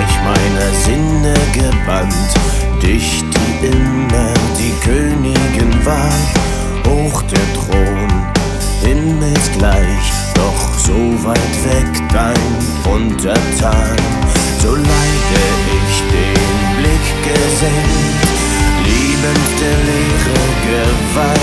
Reich meiner Sinne gebannt, dich, die immer die Königin war. Hoch der Thron, himmelsgleich, doch so weit weg dein Untertan. So leide ich den Blick gesenkt, liebend der leere Gewalt.